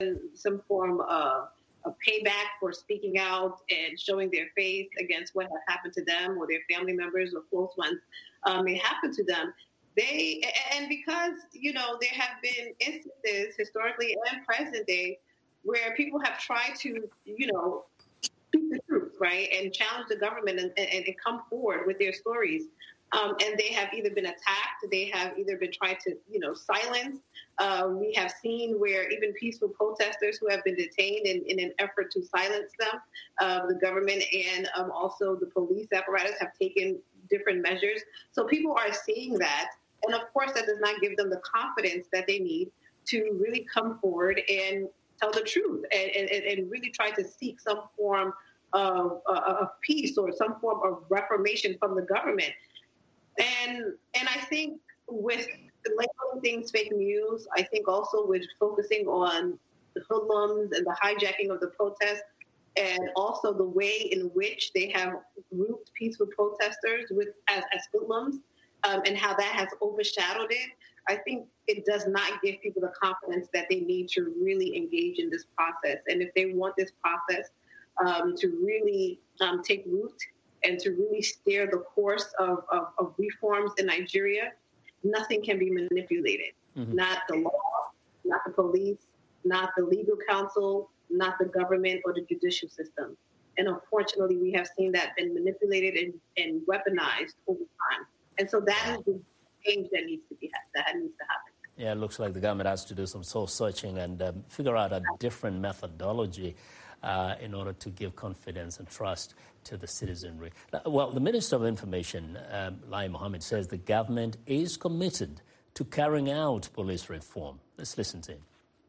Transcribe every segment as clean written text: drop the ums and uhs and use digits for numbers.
some form of a payback for speaking out and showing their faith against what has happened to them or their family members or close ones may happen to them. And because, there have been instances historically and present day where people have tried to, speak the truth, right, and challenge the government and come forward with their stories. And they have either been attacked, they have either been tried to, silence. We have seen where even peaceful protesters who have been detained in an effort to silence them, the government and also the police apparatus have taken different measures. So people are seeing that. And of course, that does not give them the confidence that they need to really come forward and tell the truth and really try to seek some form of peace or some form of reformation from the government. And I think with labeling things fake news, I think also with focusing on the hoodlums and the hijacking of the protests, and also the way in which they have grouped peaceful protesters as hoodlums, and how that has overshadowed it, I think it does not give people the confidence that they need to really engage in this process. And if they want this process to really take root and to really steer the course of reforms in Nigeria, nothing can be manipulated. Mm-hmm. Not the law, not the police, not the legal counsel, not the government or the judicial system. And unfortunately, we have seen that been manipulated and weaponized over time. And so that is the change that needs to happen. Yeah, it looks like the government has to do some soul searching and figure out a different methodology in order to give confidence and trust to the citizenry. Well, the Minister of Information, Lai Mohammed, says the government is committed to carrying out police reform. Let's listen to him.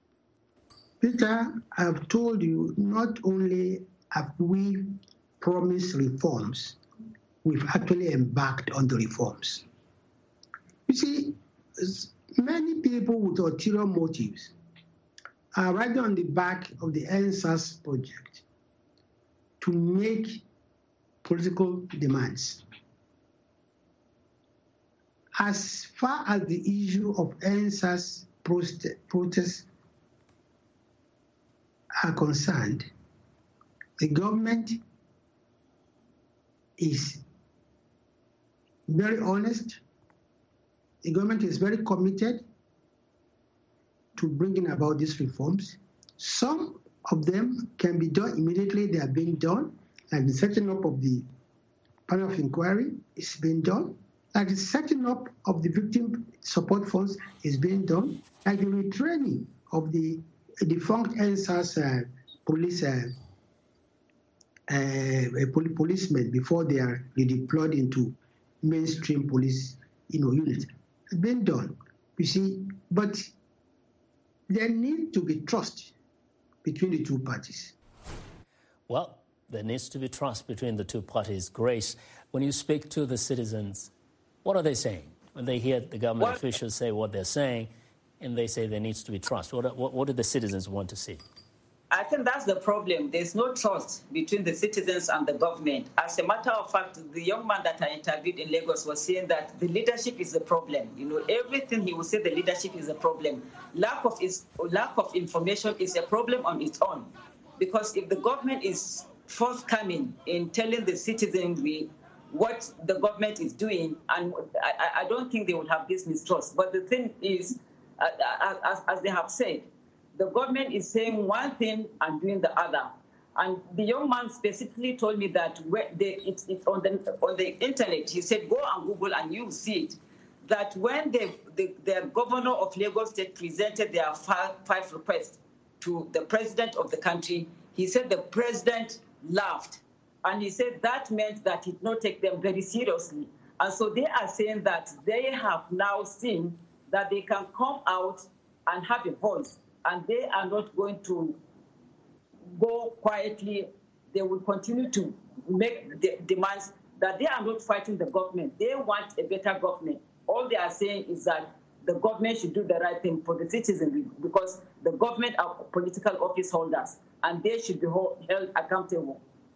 Peter, I've told you, not only have we promised reforms, we've actually embarked on the reforms. You see, many people with ulterior motives are riding on the back of the NSAS project to make political demands. As far as the issue of NSAS protests are concerned, the government is very honest. The government is very committed to bringing about these reforms. Some of them can be done immediately. They are being done, like the setting up of the panel of inquiry is being done, like the setting up of the victim support funds is being done, like the retraining of the defunct NSAS policemen before they are redeployed into mainstream police units. It's been done, you see, but there needs to be trust between the two parties. Well, there needs to be trust between the two parties. Grace, when you speak to the citizens, what are they saying? When they hear the government officials say what they're saying, and they say there needs to be trust, what do the citizens want to see? I think that's the problem. There's no trust between the citizens and the government. As a matter of fact, the young man that I interviewed in Lagos was saying that the leadership is the problem. Everything he would say, the leadership is a problem. Lack of information is a problem on its own. Because if the government is forthcoming in telling the citizenry what the government is doing, and I don't think they would have this mistrust. But the thing is, as they have said, the government is saying one thing and doing the other. And the young man specifically told me that it's on the internet. He said, go and Google and you'll see it. That when the governor of Lagos State presented their five requests to the president of the country, he said the president laughed. And he said that meant that he did not take them very seriously. And so they are saying that they have now seen that they can come out and have a voice. And they are not going to go quietly. They will continue to make the demands that they are not fighting the government. They want a better government. All they are saying is that the government should do the right thing for the citizens because the government are political office holders and they should be held accountable.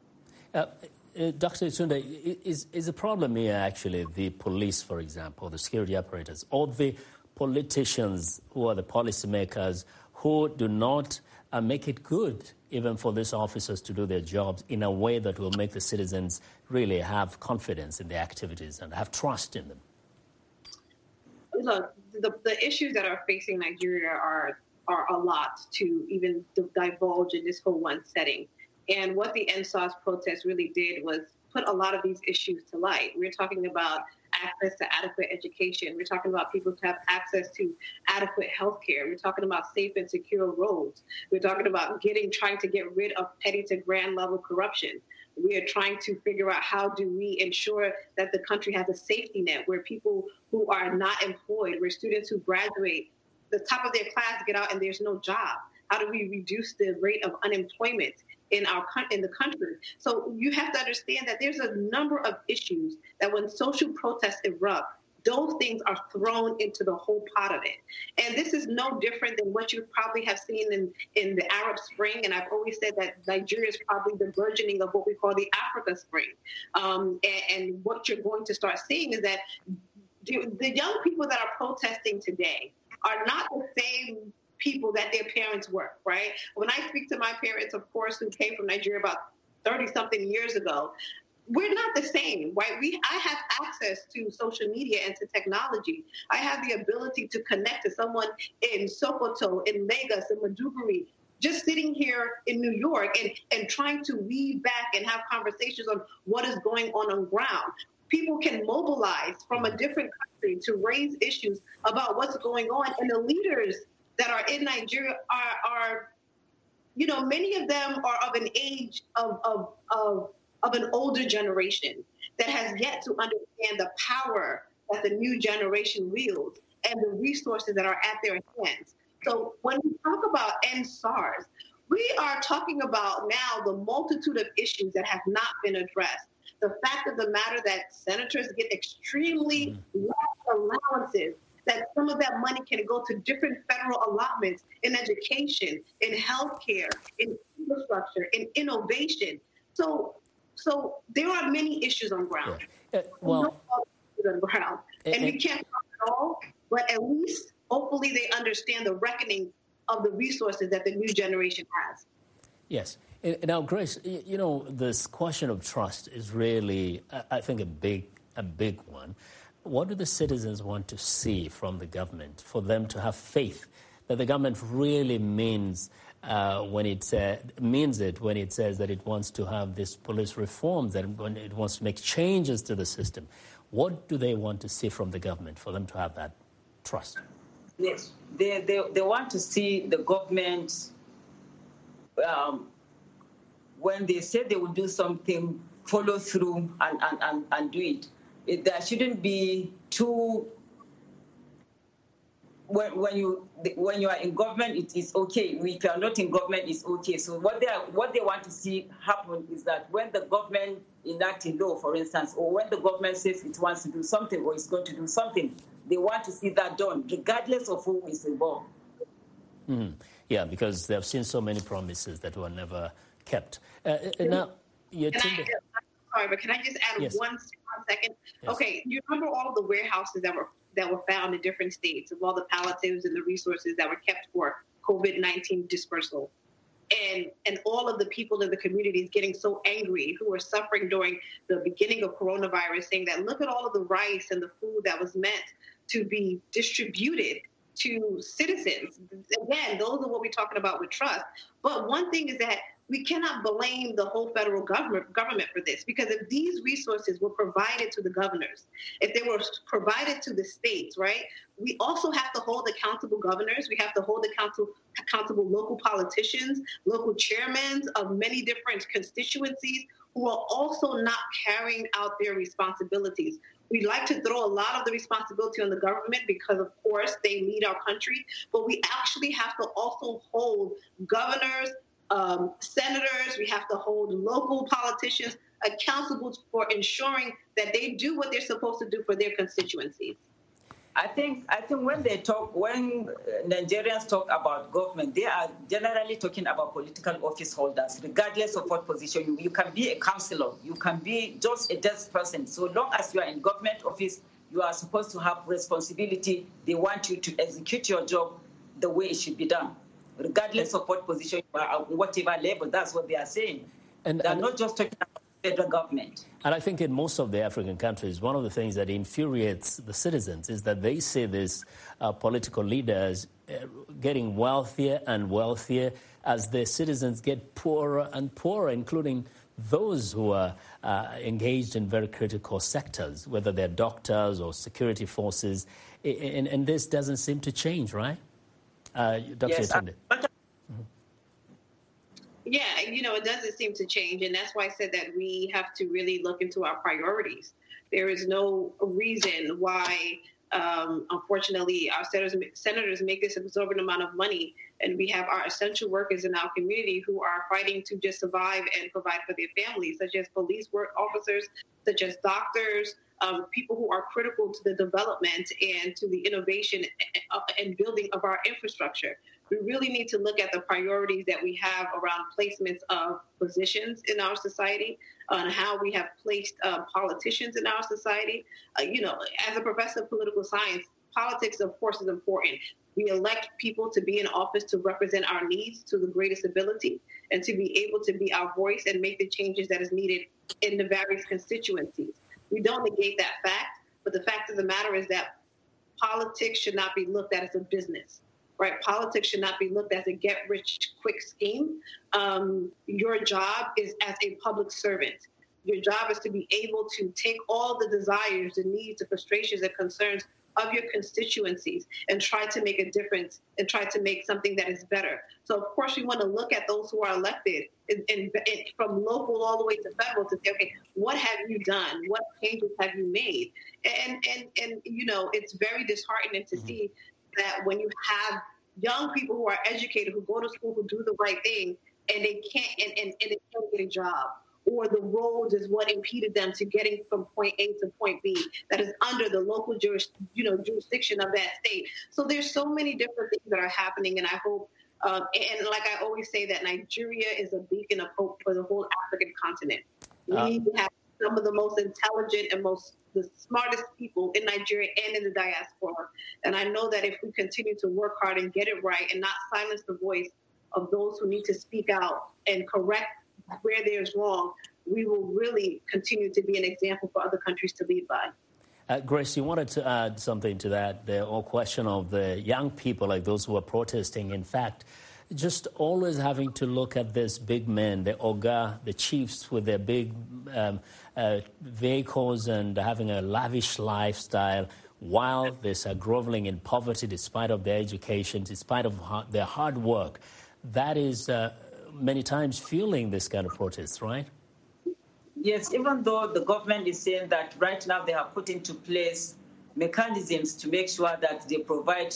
Dr. Tunde, is the problem here actually the police, for example, the security apparatus, or the politicians who are the policymakers who do not make it good even for these officers to do their jobs in a way that will make the citizens really have confidence in their activities and have trust in them? Look, the issues that are facing Nigeria are a lot to even divulge in this whole one setting. And what the NSAS protest really did was put a lot of these issues to light. We're talking about access to adequate education. We're talking about people to have access to adequate health care. We're talking about safe and secure roads. We're talking about trying to get rid of petty to grand level corruption. We are trying to figure out how do we ensure that the country has a safety net where people who are not employed, where students who graduate, the top of their class get out and there's no job. How do we reduce the rate of unemployment in the country? So you have to understand that there's a number of issues that when social protests erupt, those things are thrown into the whole pot of it. And this is no different than what you probably have seen in the Arab Spring. And I've always said that Nigeria is probably the burgeoning of what we call the Africa Spring. And what you're going to start seeing is that the young people that are protesting today are not the same people that their parents were, right? When I speak to my parents, of course, who came from Nigeria about 30-something years ago, we're not the same, right? I have access to social media and to technology. I have the ability to connect to someone in Sokoto, in Lagos, in Maiduguri, just sitting here in New York and trying to weave back and have conversations on what is going on ground. People can mobilize from a different country to raise issues about what's going on. And the leaders that are in Nigeria are many of them are of an age of an older generation that has yet to understand the power that the new generation wields and the resources that are at their hands. So when we talk about end SARS, we are talking about now the multitude of issues that have not been addressed. The fact of the matter that senators get extremely large allowances, that some of that money can go to different federal allotments in education, in healthcare, in infrastructure, in innovation. So there are many issues on ground. Yeah. And we can't talk at all, but at least hopefully they understand the reckoning of the resources that the new generation has. Yes. Now, Grace, this question of trust is really, I think, a big one. What do the citizens want to see from the government for them to have faith that the government really means when it says that it wants to have this police reforms, that when it wants to make changes to the system? What do they want to see from the government for them to have that trust? Yes, they want to see the government, when they say they will do something, follow through and do it. There shouldn't be too. When you are in government, it is okay. If you are not in government, it's okay. So what they want to see happen is that when the government enacts a law, for instance, or when the government says it wants to do something or is going to do something, they want to see that done, regardless of who is involved. Mm-hmm. Yeah, because they have seen so many promises that were never kept. Now, sorry, but can I just add one second? Yes. Okay, you remember all of the warehouses that were found in different states of all the palliatives and the resources that were kept for COVID-19 dispersal, and all of the people in the communities getting so angry who were suffering during the beginning of coronavirus, saying that look at all of the rice and the food that was meant to be distributed to citizens. Again, those are what we're talking about with trust. But one thing is that we cannot blame the whole federal government for this, because if these resources were provided to the governors, if they were provided to the states, right, we also have to hold accountable governors. We have to hold accountable local politicians, local chairmen of many different constituencies who are also not carrying out their responsibilities. We like to throw a lot of the responsibility on the government because, of course, they lead our country, but we actually have to also hold governors, senators, we have to hold local politicians accountable for ensuring that they do what they're supposed to do for their constituencies. I think when Nigerians talk about government, they are generally talking about political office holders, regardless of what position. You can be a councillor, you can be just a desk person. So long as you are in government office, you are supposed to have responsibility. They want you to execute your job the way it should be done. regardless of what position you are, whatever level. That's what they are saying. And they're not just talking about the federal government. And I think in most of the African countries, one of the things that infuriates the citizens is that they see these political leaders getting wealthier and wealthier as their citizens get poorer and poorer, including those who are engaged in very critical sectors, whether they're doctors or security forces. And this doesn't seem to change, right? Dr. Yes, Yetunde. Yeah, it doesn't seem to change. And that's why I said that we have to really look into our priorities. There is no reason why, unfortunately, our senators make this exorbitant amount of money, and we have our essential workers in our community who are fighting to just survive and provide for their families, such as police work officers, such as doctors, people who are critical to the development and to the innovation and building of our infrastructure. We really need to look at the priorities that we have around placements of positions in our society, on how we have placed politicians in our society. As a professor of political science, politics, of course, is important. We elect people to be in office to represent our needs to the greatest ability and to be able to be our voice and make the changes that is needed in the various constituencies. We don't negate that fact, but the fact of the matter is that politics should not be looked at as a business. Right? Politics should not be looked at as a get-rich-quick scheme. Your job is as a public servant. Your job is to be able to take all the desires, the needs, the frustrations, and concerns of your constituencies and try to make a difference and try to make something that is better. So, of course, we want to look at those who are elected and from local all the way to federal to say, okay, what have you done? What changes have you made? And it's very disheartening to see that when you have young people who are educated, who go to school, who do the right thing, and they can't and they can't get a job, or the roads is what impeded them to getting from point A to point B that is under the local jurisdiction of that state. So there's so many different things that are happening, and I hope, and like I always say, that Nigeria is a beacon of hope for the whole African continent. We need to have some of the most intelligent and the smartest people in Nigeria and in the diaspora. And I know that if we continue to work hard and get it right and not silence the voice of those who need to speak out and correct where there's wrong, we will really continue to be an example for other countries to lead by. Grace, you wanted to add something to that, the whole question of the young people, like those who are protesting. In fact, just always having to look at this big men, the Oga, the chiefs with their big vehicles and having a lavish lifestyle while they are groveling in poverty despite of their education, despite of their hard work. That is many times fueling this kind of protest, right? Yes, even though the government is saying that right now they have put into place mechanisms to make sure that they provide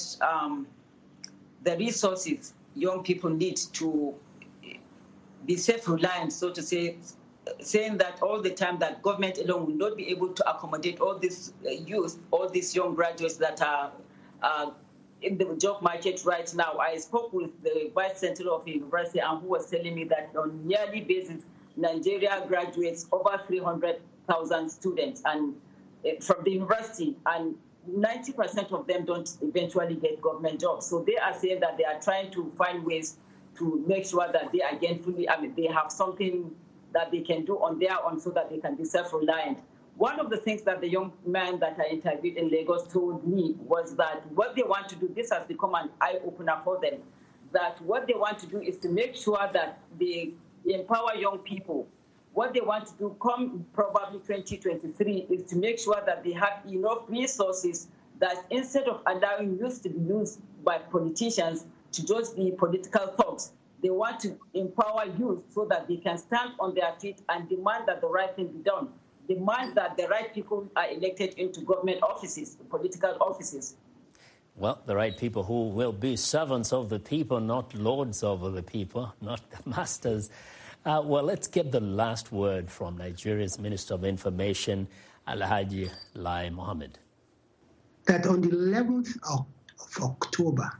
the resources young people need to be self-reliant, so to say, saying that all the time that government alone will not be able to accommodate all this youth, all these young graduates that are in the job market right now. I spoke with the Vice Chancellor of the university, and who was telling me that on a yearly basis, Nigeria graduates over 300,000 students and from the university, and 90% of them don't eventually get government jobs. So they are saying that they are trying to find ways to make sure that they are gainfully, they have something that they can do on their own so that they can be self-reliant. One of the things that the young man that I interviewed in Lagos told me was that what they want to do, this has become an eye-opener for them, that what they want to do is to make sure that they empower young people. What they want to do come probably 2023 is to make sure that they have enough resources that instead of allowing youth to be used by politicians to just be political thugs, they want to empower youth so that they can stand on their feet and demand that the right thing be done, demand that the right people are elected into government offices, political offices. Well, the right people who will be servants of the people, not lords over the people, not the masters. Well, let's get the last word from Nigeria's Minister of Information, Alhaji Lai Mohammed. That on the 11th of October,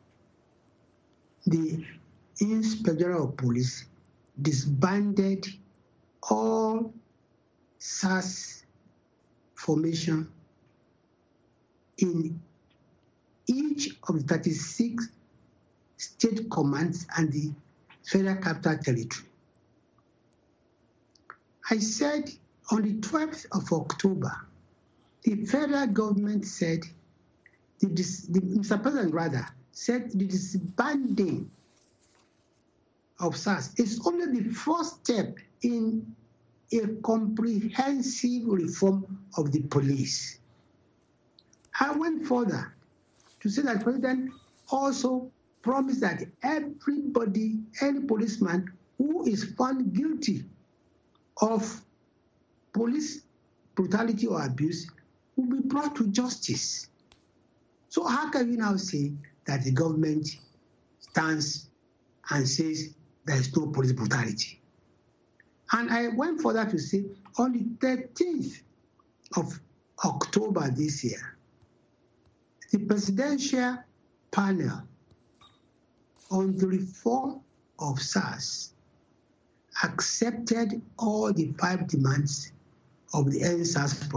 the Inspector of Police disbanded all SARS formation in each of the 36 state commands and the Federal Capital Territory. I said on the 12th of October, the federal government said, Mr. President rather, said the disbanding of SARS is only the first step in a comprehensive reform of the police. I went further to say that the President also promised that everybody, any policeman who is found guilty of police brutality or abuse will be brought to justice. So how can you now say that the government stands and says there is no police brutality? And I went further to say on the 13th of October this year, the presidential panel on the reform of SARS accepted all the 5 demands of the NSAS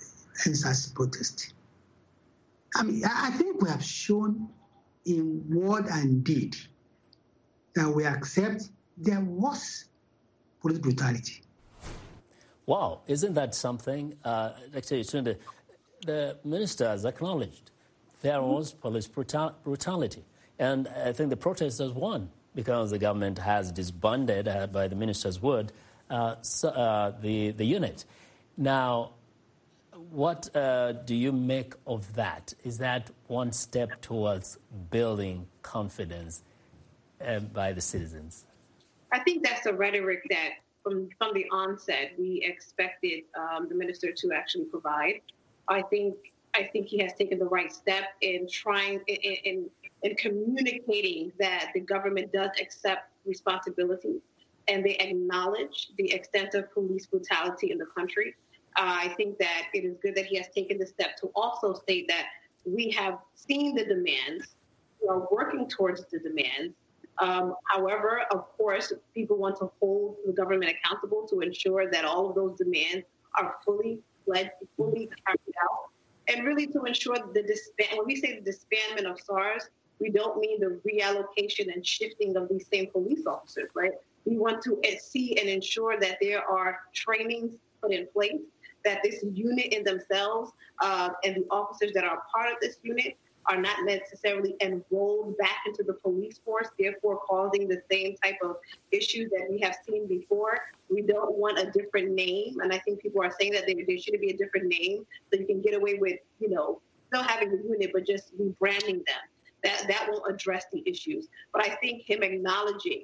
protest. I mean, I think we have shown in word and deed that we accept there was police brutality. Wow, isn't that something? Actually, the minister has acknowledged there was police brutality. And I think the protesters won because the government has disbanded, by the minister's word, the unit. Now, what do you make of that? Is that one step towards building confidence by the citizens? I think that's a rhetoric that from the onset we expected the minister to actually provide. I think he has taken the right step in trying in communicating that the government does accept responsibility and they acknowledge the extent of police brutality in the country. I think that it is good that he has taken the step to also state that we have seen the demands, we are working towards the demands. However, of course, people want to hold the government accountable to ensure that all of those demands are fully carried out, and really to ensure when we say the disbandment of SARS, we don't mean the reallocation and shifting of these same police officers, right? We want to see and ensure that there are trainings put in place, that this unit in themselves and the officers that are part of this unit are not necessarily enrolled back into the police force, therefore causing the same type of issues that we have seen before. We don't want a different name, and I think people are saying that there should be a different name so you can get away with, still having the unit, but just rebranding them. That won't address the issues. But I think him acknowledging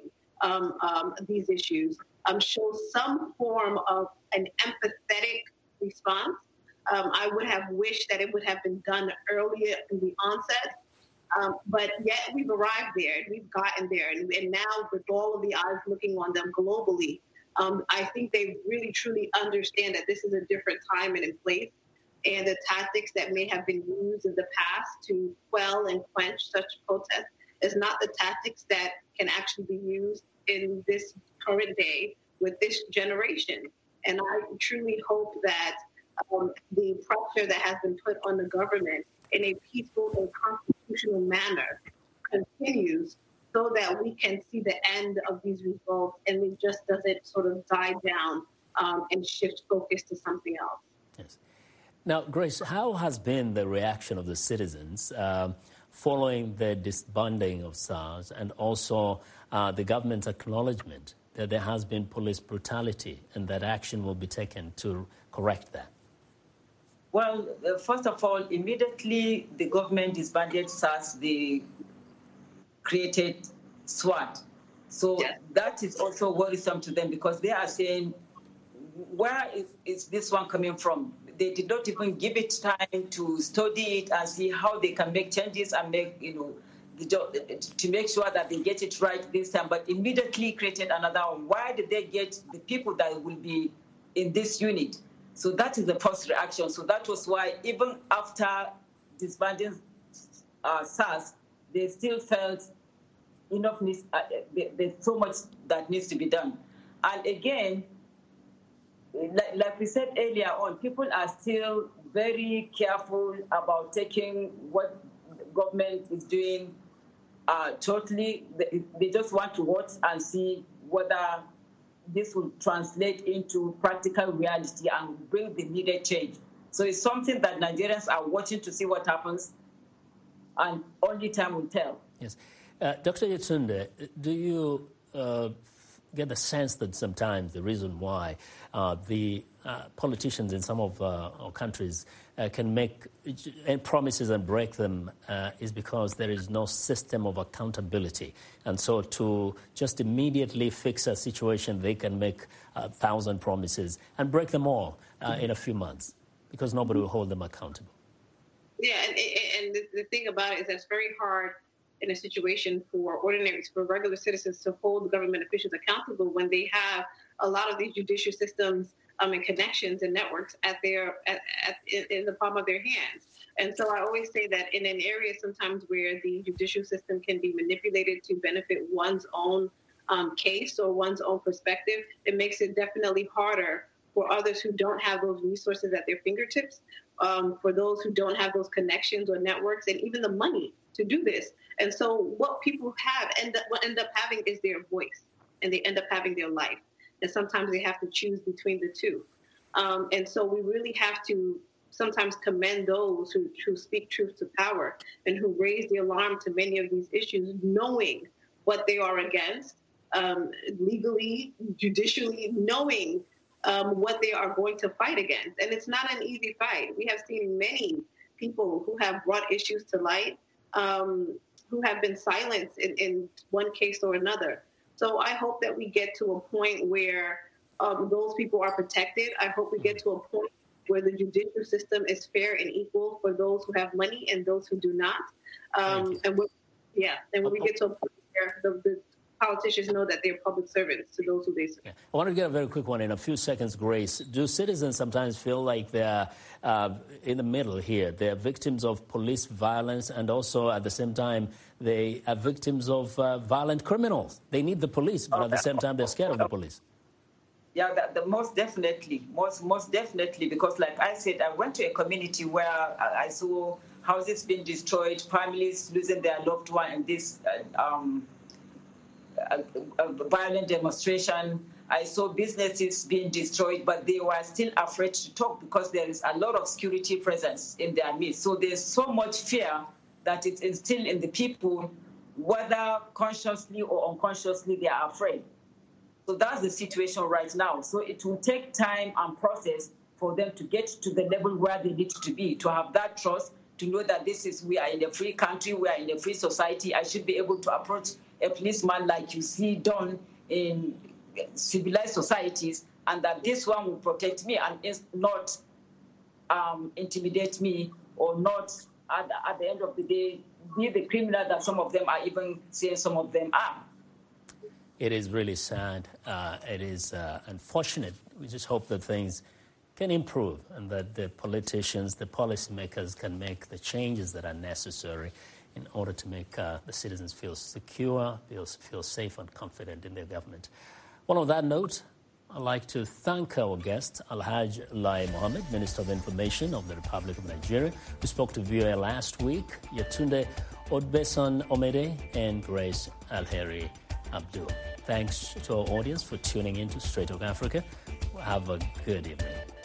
these issues shows some form of an empathetic response. I would have wished that it would have been done earlier in the onset, but yet we've arrived there, and we've gotten there, and now with all of the eyes looking on them globally, I think they really truly understand that this is a different time and in place, and the tactics that may have been used in the past to quell and quench such protests is not the tactics that can actually be used in this current day with this generation. And I truly hope that the pressure that has been put on the government in a peaceful and constitutional manner continues so that we can see the end of these results and it just doesn't sort of die down and shift focus to something else. Yes. Now, Grace, how has been the reaction of the citizens following the disbanding of SARS and also the government's acknowledgement that there has been police brutality and that action will be taken to correct that? Well, first of all, immediately the government disbanded SARS, they created SWAT. So that is also worrisome to them because they are saying, where is this one coming from? They did not even give it time to study it and see how they can make changes and make, to make sure that they get it right this time, but immediately created another one. Why did they get the people that will be in this unit? So that is the first reaction. So that was why even after disbanding SARS, they still felt enough needs, there's so much that needs to be done. And again, like we said earlier on, people are still very careful about taking what the government is doing totally, they just want to watch and see whether this will translate into practical reality and bring the needed change. So it's something that Nigerians are watching to see what happens, and only time will tell. Yes. Dr. Yetunde, do you get the sense that sometimes the reason why the politicians in some of our countries can make promises and break them is because there is no system of accountability? And so to just immediately fix a situation, they can make 1,000 promises and break them all in a few months because nobody will hold them accountable. Yeah, and the thing about it is that's very hard in a situation for regular citizens to hold government officials accountable when they have a lot of these judicial systems and connections and networks in the palm of their hands. And so I always say that in an area sometimes where the judicial system can be manipulated to benefit one's own case or one's own perspective, it makes it definitely harder for others who don't have those resources at their fingertips, for those who don't have those connections or networks and even the money to do this. And so what people end up having is their voice, and they end up having their life. And sometimes they have to choose between the two. And so we really have to sometimes commend those who speak truth to power and who raise the alarm to many of these issues, knowing what they are against, legally, judicially, knowing what they are going to fight against. And it's not an easy fight. We have seen many people who have brought issues to light, who have been silenced in one case or another. So I hope that we get to a point where those people are protected. I hope we get to a point where the judicial system is fair and equal for those who have money and those who do not. And when we get to a point where the politicians know that they're public servants to those who they serve. Yeah. I want to get a very quick one in a few seconds, Grace. Do citizens sometimes feel like they're in the middle here? They're victims of police violence, and also at the same time, they are victims of violent criminals. They need the police, but at the same time, they're scared of the police. Yeah, most definitely, most definitely, because like I said, I went to a community where I saw houses being destroyed, families losing their loved one in this a violent demonstration. I saw businesses being destroyed, but they were still afraid to talk because there is a lot of security presence in their midst. So there's so much fear that it's instilled in the people, whether consciously or unconsciously, they are afraid. So that's the situation right now. So it will take time and process for them to get to the level where they need to be, to have that trust, to know that we are in a free country, we are in a free society. I should be able to approach a policeman like you see done in civilized societies, and that this one will protect me and not intimidate me, or not at the end of the day be the criminal that some of them are even saying some of them are. It is really sad. It is unfortunate. We just hope that things can improve and that the politicians, the policymakers can make the changes that are necessary in order to make the citizens feel secure, feel safe and confident in their government. Well, on that note, I'd like to thank our guests, Alhaj Lai Mohammed, Minister of Information of the Republic of Nigeria, who spoke to VOA last week, Yetunde Odbeson Omede, and Grace Alheri Abdul. Thanks to our audience for tuning in to Straight Talk Africa. Have a good evening.